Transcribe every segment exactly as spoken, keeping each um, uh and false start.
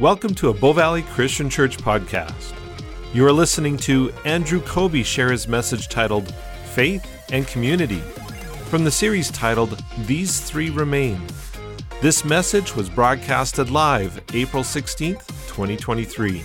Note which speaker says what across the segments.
Speaker 1: Welcome to a Bow Valley Christian Church podcast. You are listening to Andrew Kobe share his message titled Faith and Community from the series titled These Three Remain. This message was broadcasted live April sixteenth, twenty twenty-three.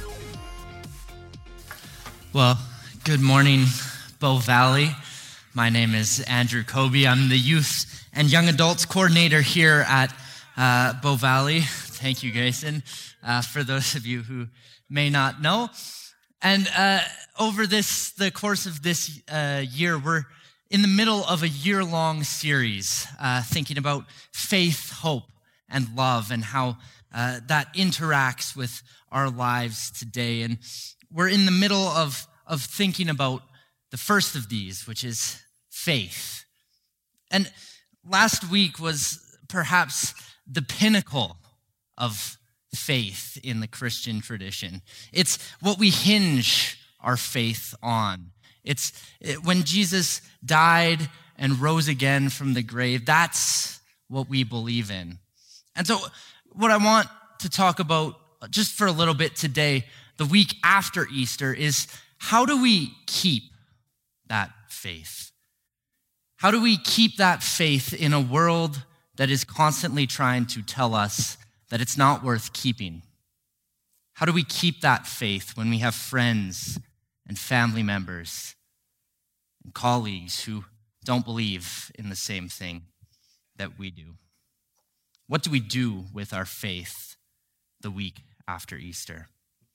Speaker 2: Well, good morning, Bow Valley. My name is Andrew Kobe. I'm the Youth and Young Adults Coordinator here at uh, Bow Valley. Thank you, Jason, uh, for those of you who may not know. And uh, over this, the course of this uh, year, we're in the middle of a year-long series uh, thinking about faith, hope, and love, and how uh, that interacts with our lives today. And we're in the middle of, of thinking about the first of these, which is faith. And last week was perhaps the pinnacle of faith in the Christian tradition. It's what we hinge our faith on. It's it, when Jesus died and rose again from the grave, that's what we believe in. And so what I want to talk about just for a little bit today, the week after Easter, is how do we keep that faith? How do we keep that faith in a world that is constantly trying to tell us that it's not worth keeping? How do we keep that faith when we have friends and family members and colleagues who don't believe in the same thing that we do? What do we do with our faith the week after Easter?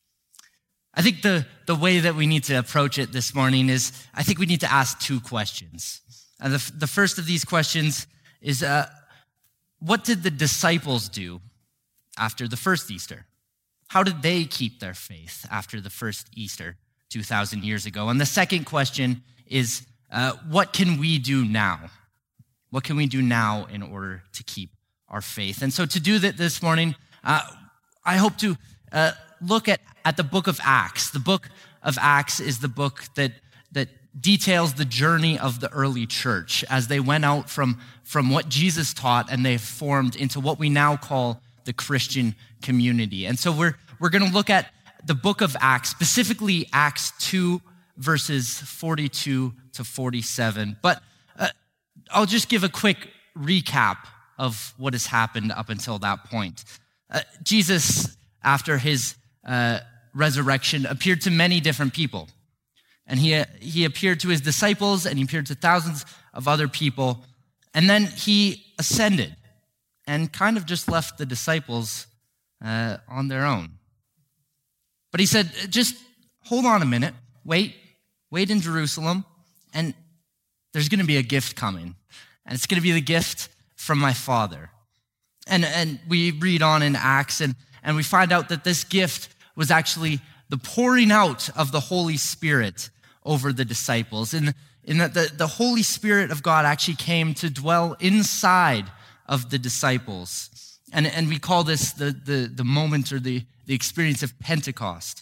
Speaker 2: I think the, the way that we need to approach it this morning is, I think we need to ask two questions. And the, the first of these questions is, uh, what did the disciples do after the first Easter? How did they keep their faith after the first Easter two thousand years ago? And the second question is, uh, what can we do now? What can we do now in order to keep our faith? And so to do that this morning, uh, I hope to uh, look at, at the book of Acts. The book of Acts is the book that, that details the journey of the early church as they went out from, from what Jesus taught and they formed into what we now call the Christian community. And so we're we're going to look at the book of Acts, specifically Acts two, verses forty-two to forty-seven. But uh, I'll just give a quick recap of what has happened up until that point. Uh, Jesus, after his uh, resurrection, appeared to many different people. And he, he appeared to his disciples, and he appeared to thousands of other people. And then he ascended and kind of just left the disciples uh, on their own. But he said, just hold on a minute, wait, wait in Jerusalem, and there's going to be a gift coming. And it's going to be the gift from my Father. And and we read on in Acts, and, and we find out that this gift was actually the pouring out of the Holy Spirit over the disciples. And in that the, the Holy Spirit of God actually came to dwell inside of the disciples. And, and we call this the, the, the moment or the, the experience of Pentecost.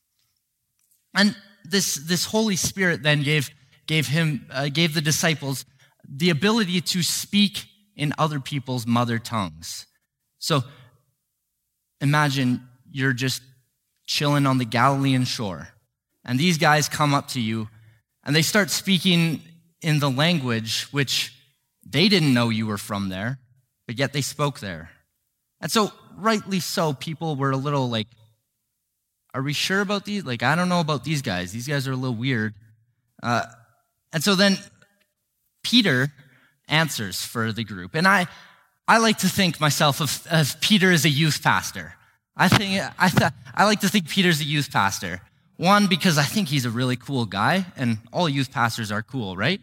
Speaker 2: And this, this Holy Spirit then gave, gave him, uh, gave the disciples the ability to speak in other people's mother tongues. So imagine you're just chilling on the Galilean shore, and these guys come up to you, and they start speaking in the language which they didn't know you were from there, but yet they spoke there. And so, rightly so, people were a little like, are we sure about these? Like, I don't know about these guys. These guys are a little weird. Uh, and so then Peter answers for the group. And I I like to think myself of, of Peter as a youth pastor. I think I th- I like to think Peter's a youth pastor. One, because I think he's a really cool guy, and all youth pastors are cool, right?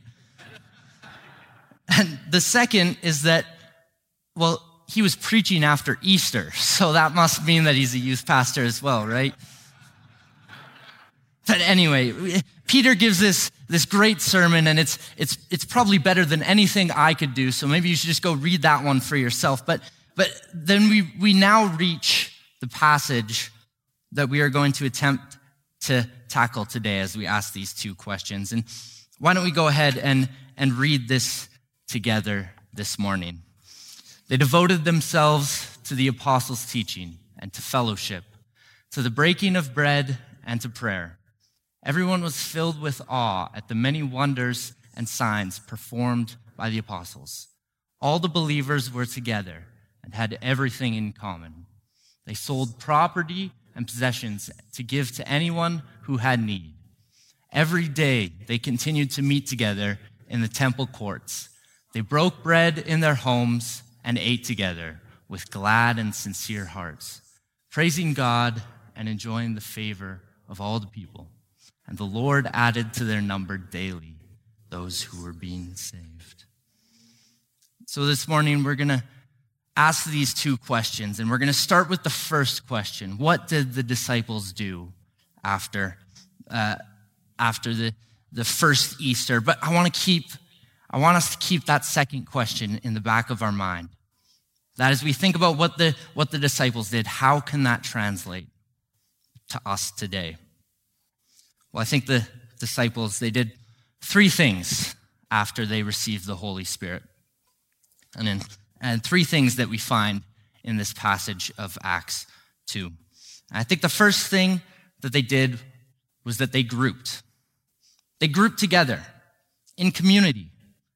Speaker 2: And the second is that, well, he was preaching after Easter, so that must mean that he's a youth pastor as well, right? But anyway, Peter gives this, this great sermon, and it's, it's, it's probably better than anything I could do, so maybe you should just go read that one for yourself. But, but then we, we now reach the passage that we are going to attempt to tackle today as we ask these two questions. And why don't we go ahead and, and read this together this morning. They devoted themselves to the apostles' teaching and to fellowship, to the breaking of bread, and to prayer. Everyone was filled with awe at the many wonders and signs performed by the apostles. All the believers were together and had everything in common. They sold property and possessions to give to anyone who had need. Every day they continued to meet together in the temple courts. They broke bread in their homes and ate together with glad and sincere hearts, praising God and enjoying the favor of all the people. And the Lord added to their number daily those who were being saved. So this morning we're going to ask these two questions, and we're going to start with the first question. What did the disciples do after uh, after the, the first Easter? But I want to keep I want us to keep that second question in the back of our mind. That as we think about what the what the disciples did, how can that translate to us today? Well, I think the disciples, they did three things after they received the Holy Spirit. And then, and three things that we find in this passage of Acts two. And I think the first thing that they did was that they grouped. They grouped together in community.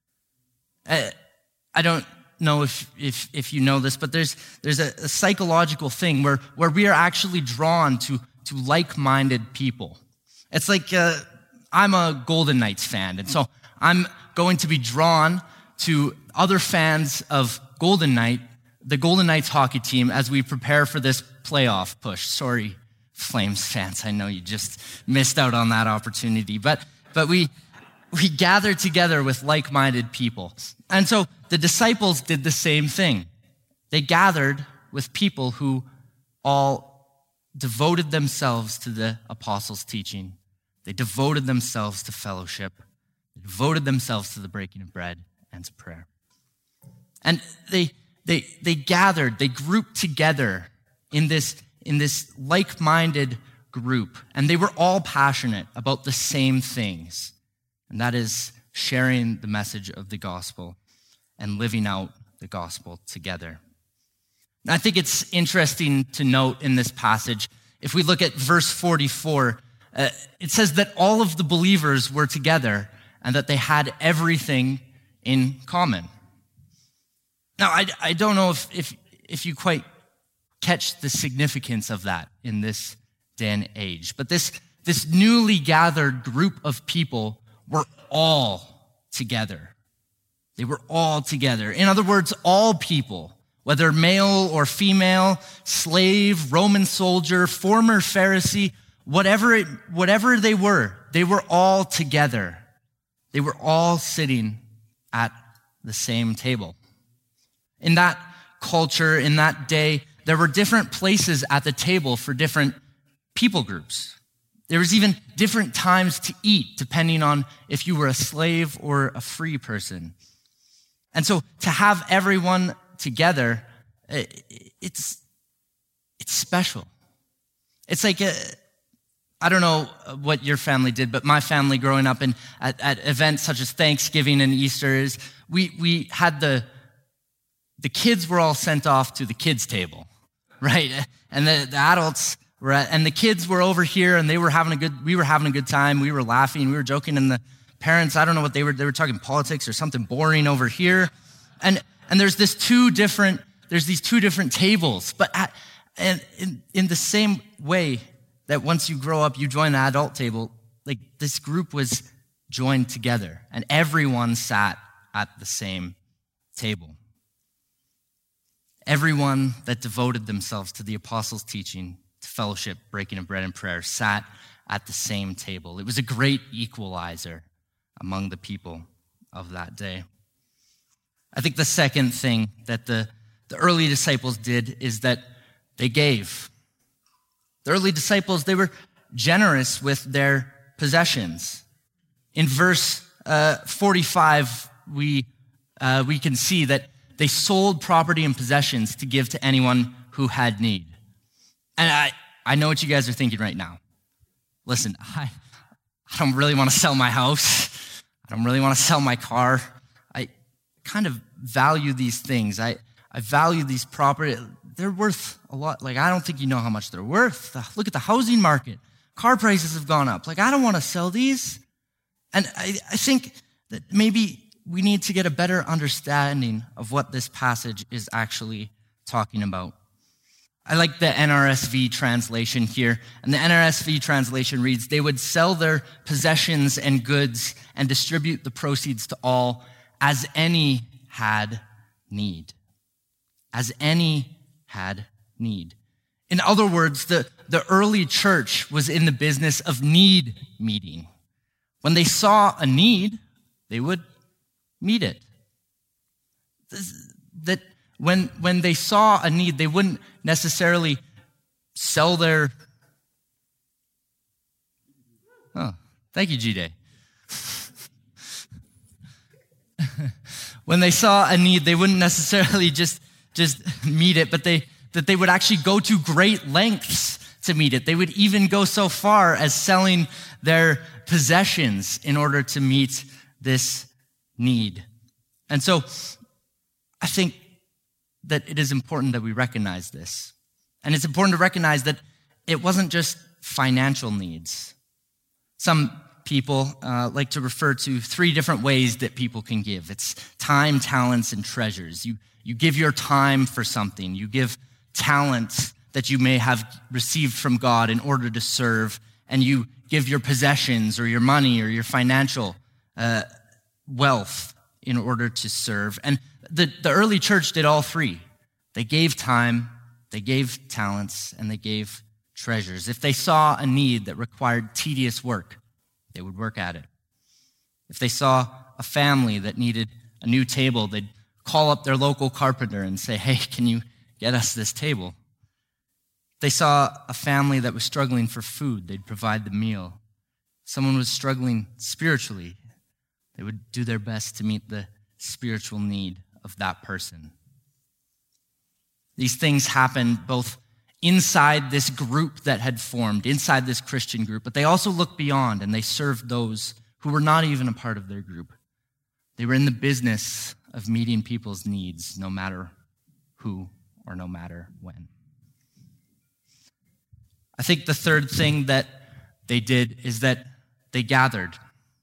Speaker 2: Uh, I don't know if, if, if you know this, but there's, there's a, a psychological thing where, where we are actually drawn to, to like-minded people. It's like uh, I'm a Golden Knights fan, and so I'm going to be drawn to other fans of Golden Knight, the Golden Knights hockey team, as we prepare for this playoff push. Sorry, Flames fans, I know you just missed out on that opportunity, but but we we gather together with like-minded people. And so the disciples did the same thing. They gathered with people who all devoted themselves to the apostles' teaching. They devoted themselves to fellowship. They devoted themselves to the breaking of bread and to prayer. And they they they gathered, they grouped together in this in this like-minded group, and they were all passionate about the same things, and that is sharing the message of the gospel and living out the gospel together. And I think it's interesting to note in this passage, if we look at verse forty-four, uh, it says that all of the believers were together and that they had everything in common. Now, I, I don't know if, if, if you quite catch the significance of that in this day and age, but this, this newly gathered group of people were all together. They were all together. In other words, all people, whether male or female, slave, Roman soldier, former Pharisee, whatever it, whatever they were, they were all together. They were all sitting at the same table. In that culture, in that day, there were different places at the table for different people groups. There was even different times to eat, depending on if you were a slave or a free person. And so to have everyone together, it's it's special. It's like, a, I don't know what your family did, but my family growing up in, at, at events such as Thanksgiving and Easter, is we, we had the, the kids were all sent off to the kids' table, right? And the, the adults were at, and the kids were over here, and they were having a good, we were having a good time. We were laughing, we were joking, and the parents, I don't know what they were, they were talking politics or something boring over here. And, and there's this two different, there's these two different tables, but at, and in, in the same way that once you grow up, you join the adult table, like this group was joined together and everyone sat at the same table. Everyone that devoted themselves to the apostles' teaching, to fellowship, breaking of bread and prayer, sat at the same table. It was a great equalizer among the people of that day. I think the second thing that the, the early disciples did is that they gave. The early disciples, they were generous with their possessions. In verse uh, forty-five, we uh, we can see that they sold property and possessions to give to anyone who had need. And I, I know what you guys are thinking right now. Listen, I, I don't really want to sell my house. I don't really want to sell my car. I kind of value these things. I, I value these property. they're worth a lot. Like, I don't think you know how much they're worth. Look at the housing market. Car prices have gone up. Like, I don't want to sell these. And I, I think that maybe we need to get a better understanding of what this passage is actually talking about. I like the N R S V translation here. And the N R S V translation reads, they would sell their possessions and goods and distribute the proceeds to all as any had need. As any had need. In other words, the, the early church was in the business of need meeting. When they saw a need, they would meet it. This, that when, when they saw a need, they wouldn't necessarily sell their... Oh, thank you, G-Day. When they saw a need, they wouldn't necessarily just, just meet it, but they that they would actually go to great lengths to meet it. They would even go so far as selling their possessions in order to meet this need. And so I think that it is important that we recognize this. And it's important to recognize that it wasn't just financial needs. Some people uh, like to refer to three different ways that people can give. It's time, talents, and treasures. You, you give your time for something. You give talents that you may have received from God in order to serve, and you give your possessions or your money or your financial uh, wealth in order to serve. And the, the early church did all three. They gave time, they gave talents, and they gave treasures. If they saw a need that required tedious work, they would work at it. If they saw a family that needed a new table, they'd call up their local carpenter and say, hey, can you get us this table? If they saw a family that was struggling for food, they'd provide the meal. If someone was struggling spiritually, they would do their best to meet the spiritual need of that person. These things happened both inside this group that had formed, inside this Christian group, but they also looked beyond and they served those who were not even a part of their group. They were in the business of meeting people's needs, no matter who or no matter when. I think the third thing that they did is that they gathered.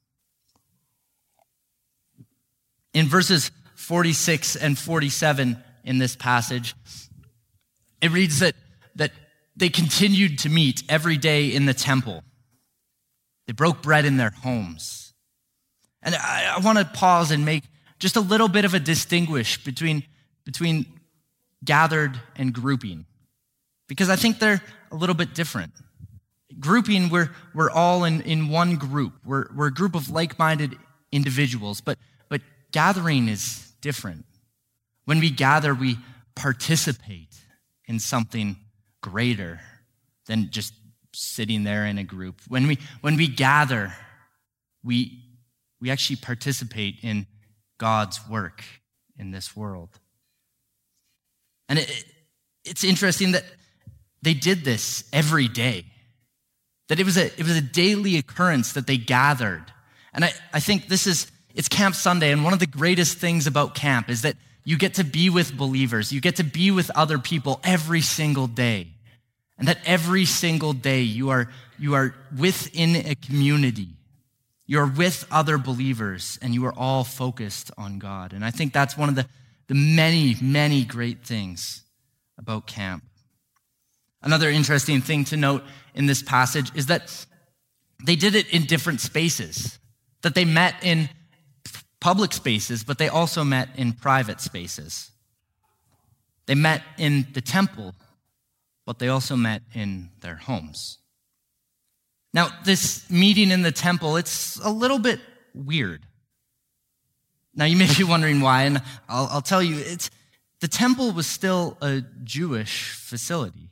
Speaker 2: In verses forty-six and forty-seven in this passage, it reads that, that they continued to meet every day in the temple. They broke bread in their homes. And I, I want to pause and make just a little bit of a distinguish between, between gathered and grouping, because I think they're a little bit different. Grouping, we're, we're all in, in one group. We're, we're a group of like-minded individuals, but, but gathering is different. When we gather, we participate in something greater than just sitting there in a group. When we, when we gather, we, we actually participate in God's work in this world. And it, it's interesting that they did this every day. That it was a it was a daily occurrence that they gathered. And I, I think this is, it's Camp Sunday, and one of the greatest things about camp is that you get to be with believers. You get to be with other people every single day. And that every single day you are, you are within a community. You're with other believers, and you are all focused on God. And I think that's one of the, the many, many great things about camp. Another interesting thing to note in this passage is that they did it in different spaces, that they met in public spaces, but they also met in private spaces. They met in the temple, but they also met in their homes. Now, this meeting in the temple, it's a little bit weird. Now, you may be wondering why, and I'll, I'll tell you, it's the temple was still a Jewish facility.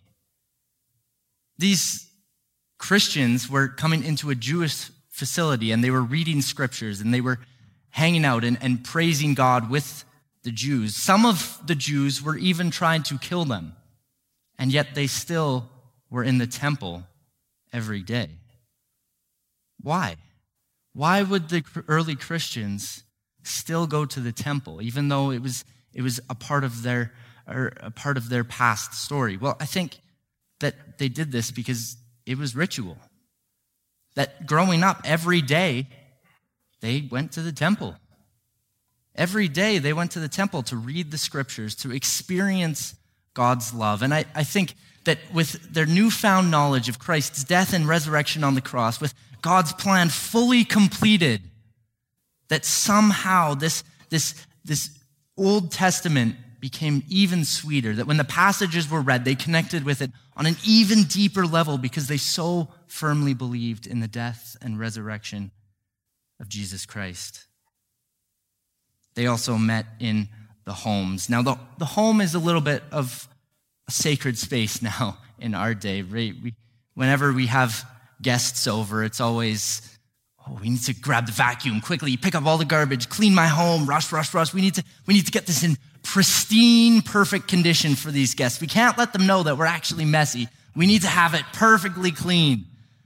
Speaker 2: These Christians were coming into a Jewish facility, and they were reading scriptures, and they were hanging out and, and praising God with the Jews. Some of the Jews were even trying to kill them, and yet they still were in the temple every day. Why? Why would the early Christians still go to the temple, even though it was, it was a part of their or a part of their past story? Well, I think that they did this because it was ritual. That growing up every day, they went to the temple. Every day they went to the temple to read the scriptures, to experience God's love. And I, I think that with their newfound knowledge of Christ's death and resurrection on the cross, with God's plan fully completed, that somehow this, this, this Old Testament became even sweeter, that when the passages were read, they connected with it on an even deeper level because they so firmly believed in the death and resurrection of Jesus Christ. They also met in the homes. Now, the, the home is a little bit of a sacred space now in our day, right? We, whenever we have guests over, it's always, oh, we need to grab the vacuum quickly, pick up all the garbage, clean my home, rush, rush, rush. We need to, we need to get this in pristine, perfect condition for these guests. We can't let them know that we're actually messy. We need to have it perfectly clean.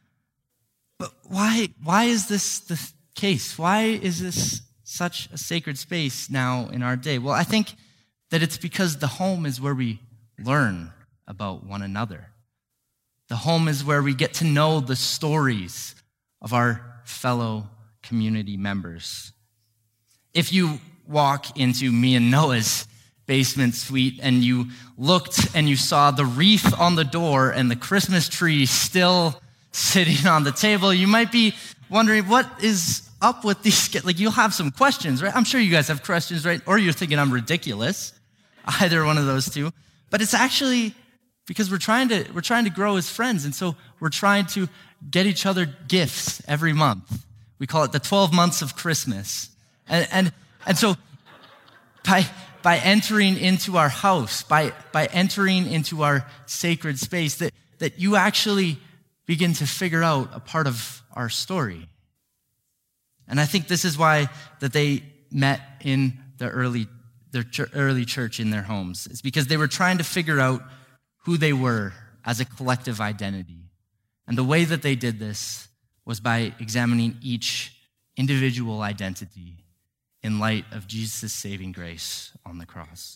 Speaker 2: But why, why is this the case? Why is this such a sacred space now in our day? Well, I think that it's because the home is where we learn about one another. The home is where we get to know the stories of our fellow community members. If you walk into me and Noah's basement suite and you looked and you saw the wreath on the door and the Christmas tree still sitting on the table, you might be wondering, what is up with these? Like, you'll have some questions, right? I'm sure you guys have questions, right? Or you're thinking I'm ridiculous. Either one of those two. But it's actually because we're trying to we're trying to grow as friends, and so we're trying to get each other gifts every month. We call it the twelve months of Christmas. And and and so by by entering into our house, by by entering into our sacred space, that that you actually begin to figure out a part of our story. And I think this is why that they met in the early their ch- early church in their homes. It's because they were trying to figure out who they were as a collective identity. And the way that they did this was by examining each individual identity in light of Jesus' saving grace on the cross.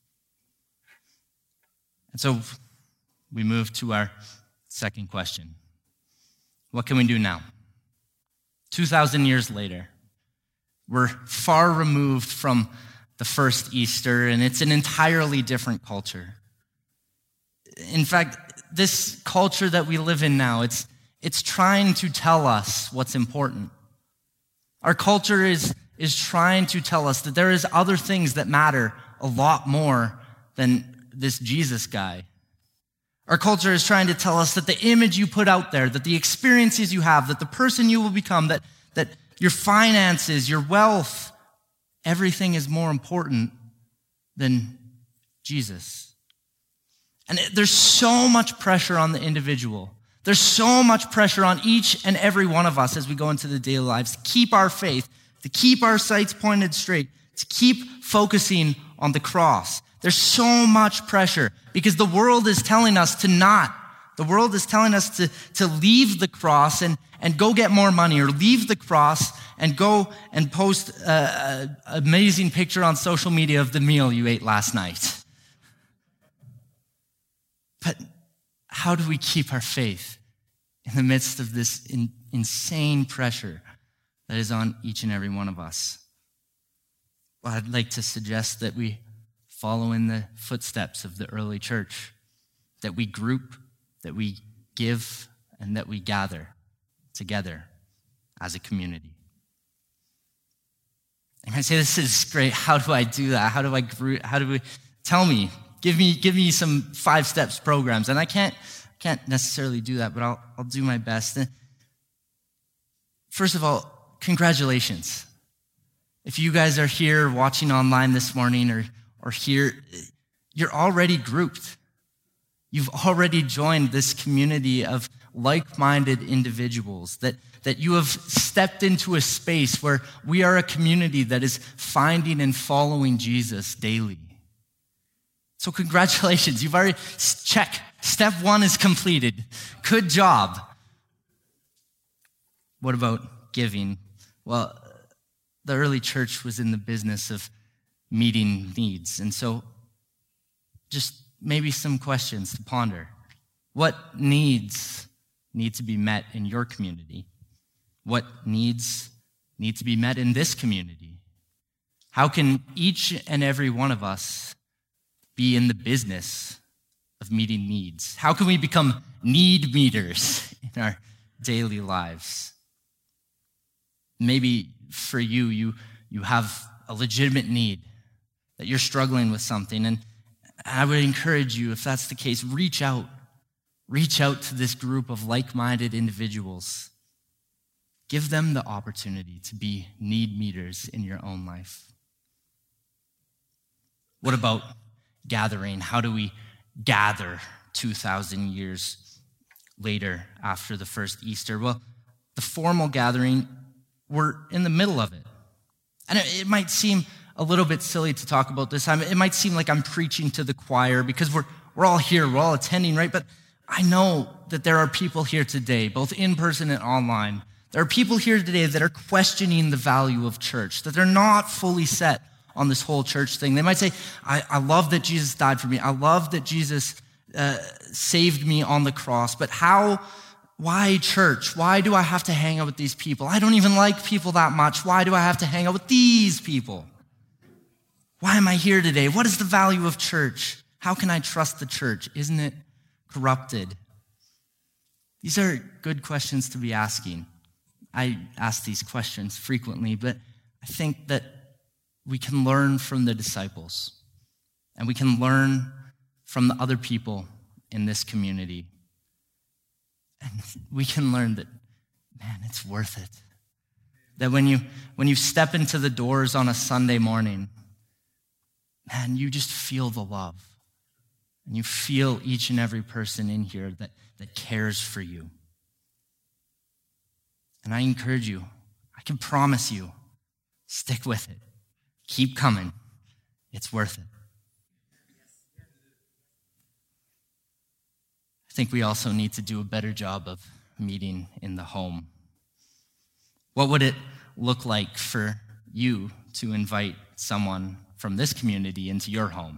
Speaker 2: And so we move to our second question. What can we do now? two thousand years later, we're far removed from the first Easter, and it's an entirely different culture. In fact, this culture that we live in now, it's it's trying to tell us what's important. Our culture is, is trying to tell us that there is other things that matter a lot more than this Jesus guy. Our culture is trying to tell us that the image you put out there, that the experiences you have, that the person you will become, that, that your finances, your wealth, everything is more important than Jesus. And it, there's so much pressure on the individual. There's so much pressure on each and every one of us as we go into the daily lives to keep our faith, to keep our sights pointed straight, to keep focusing on the cross. There's so much pressure because the world is telling us to not. The world is telling us to, to leave the cross and, and go get more money, or leave the cross and go and post an amazing picture on social media of the meal you ate last night. But how do we keep our faith in the midst of this in, insane pressure that is on each and every one of us? Well, I'd like to suggest that we follow in the footsteps of the early church, that we group, that we give, and that we gather together as a community. And I say, this is great. How do I do that? How do I group? How do we, tell me, give me, give me some five steps programs. And I can't, can't necessarily do that, but I'll, I'll do my best. First of all, congratulations. If you guys are here watching online this morning or, or here, you're already grouped. You've already joined this community of like-minded individuals, that, that you have stepped into a space where we are a community that is finding and following Jesus daily. So congratulations, you've already, check, step one is completed. Good job. What about giving? Well, the early church was in the business of meeting needs. And so just maybe some questions to ponder. What needs need to be met in your community? What needs need to be met in this community? How can each and every one of us be in the business of meeting needs? How can we become need meters in our daily lives? Maybe for you, you, you have a legitimate need, that you're struggling with something, and I would encourage you, if that's the case, reach out. Reach out to this group of like-minded individuals. Give them the opportunity to be need meters in your own life. What about gathering? How do we gather two thousand years later after the first Easter? Well, the formal gathering, we're in the middle of it. And it, it might seem a little bit silly to talk about this. I mean, it might seem like I'm preaching to the choir because we're we're all here, we're all attending, right? But I know that there are people here today, both in person and online. There are people here today that are questioning the value of church, that they're not fully set on this whole church thing. They might say, I, I love that Jesus died for me. I love that Jesus uh, saved me on the cross. But how, why church? Why do I have to hang out with these people? I don't even like people that much. Why do I have to hang out with these people? Why am I here today? What is the value of church? How can I trust the church? Isn't it corrupted? These are good questions to be asking. I ask these questions frequently, but I think that we can learn from the disciples, and we can learn from the other people in this community. And we can learn that, man, it's worth it. That when you when you step into the doors on a Sunday morning, man, you just feel the love. And you feel each and every person in here that, that cares for you. And I encourage you, I can promise you, stick with it. Keep coming. It's worth it. I think we also need to do a better job of meeting in the home. What would it look like for you to invite someone from this community into your home?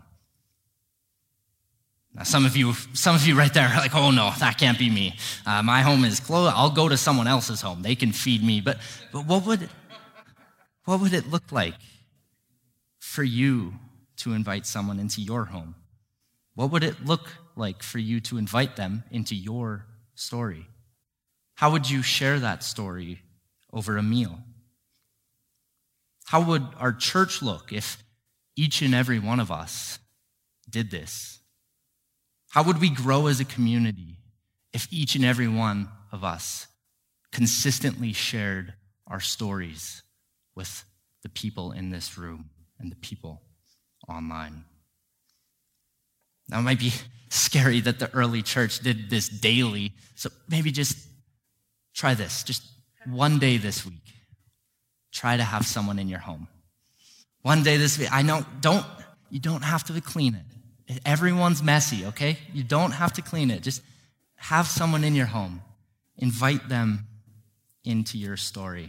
Speaker 2: Now, some of you, some of you right there are like, oh no, that can't be me. Uh, my home is closed. I'll go to someone else's home. They can feed me. But, but what would, what would it look like for you to invite someone into your home? What would it look like for you to invite them into your story? How would you share that story over a meal? How would our church look if each and every one of us did this? How would we grow as a community if each and every one of us consistently shared our stories with the people in this room and the people online? Now, it might be scary that the early church did this daily, so maybe just try this. Just one day this week, try to have someone in your home. One day this week. I know, don't, you don't have to clean it. Everyone's messy, okay? You don't have to clean it. Just have someone in your home. Invite them into your story.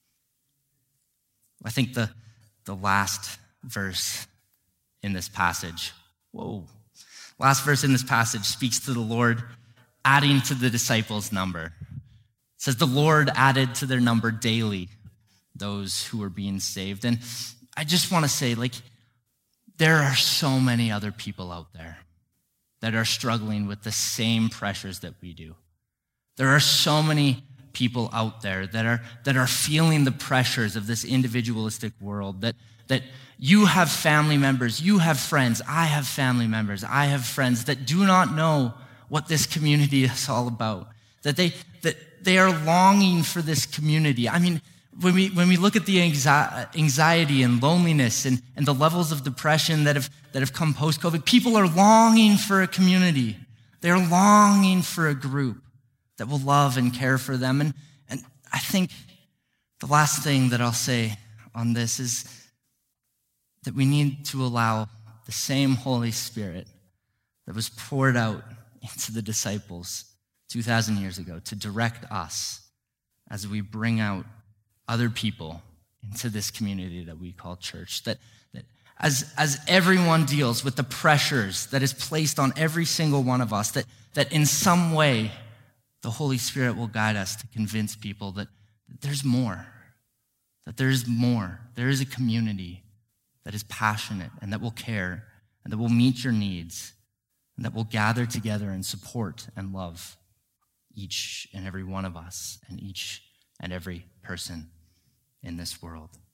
Speaker 2: I think the, the last verse in this passage, whoa, last verse in this passage speaks to the Lord adding to the disciples' number. It says the Lord added to their number daily those who were being saved. And I just want to say, like, there are so many other people out there that are struggling with the same pressures that we do. There are so many people out there that are that are feeling the pressures of this individualistic world, that, that you have family members, you have friends, I have family members, I have friends that do not know what this community is all about, that they that they are longing for this community. I mean, When we when we look at the anxiety and loneliness and, and the levels of depression that have that have come post-COVID, people are longing for a community. They're longing for a group that will love and care for them. And, and I think the last thing that I'll say on this is that we need to allow the same Holy Spirit that was poured out into the disciples two thousand years ago to direct us as we bring out other people into this community that we call church. That, that as, as everyone deals with the pressures that is placed on every single one of us, that, that in some way the Holy Spirit will guide us to convince people that, that there's more, that there is more. There is a community that is passionate and that will care and that will meet your needs and that will gather together and support and love each and every one of us and each and every person in this world.